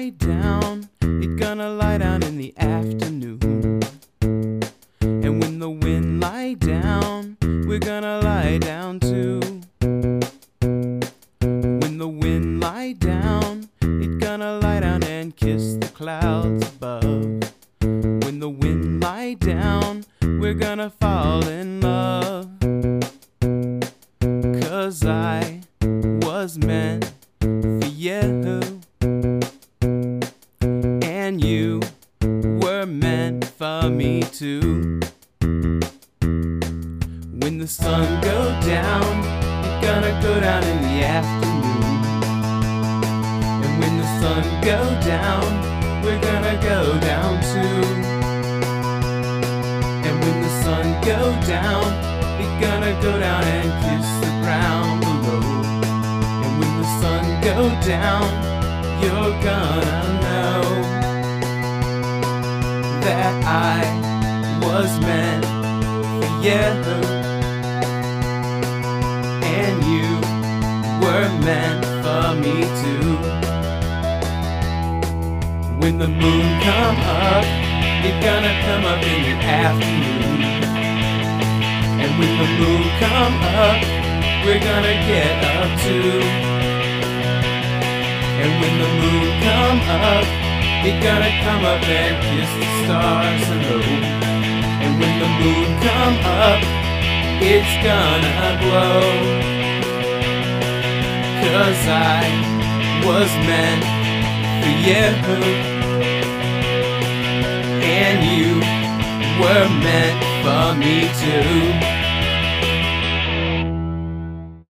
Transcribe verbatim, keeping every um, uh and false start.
lie down, you're gonna lie down in the afternoon. And when the wind lie down, we're gonna lie down too. When the wind lie down, you're gonna lie down and kiss the clouds above. When the wind lie down, we're gonna fall in love. 'Cause I was meant for you, and you were meant for me too. When the sun go down, you're gonna go down in the afternoon. And when the sun go down, we're gonna go down too. And when the sun go down, you're gonna go down and kiss the ground below. And when the sun go down, you're gonna know that I was meant for you, and you were meant for me too. When the moon come up, you're gonna come up in the afternoon. And when the moon come up, we're gonna get up too. And when the moon come up, you're gonna come up and kiss the stars hello. And when the moon come up, it's gonna glow. 'Cause I was meant for you, and you were meant for me too.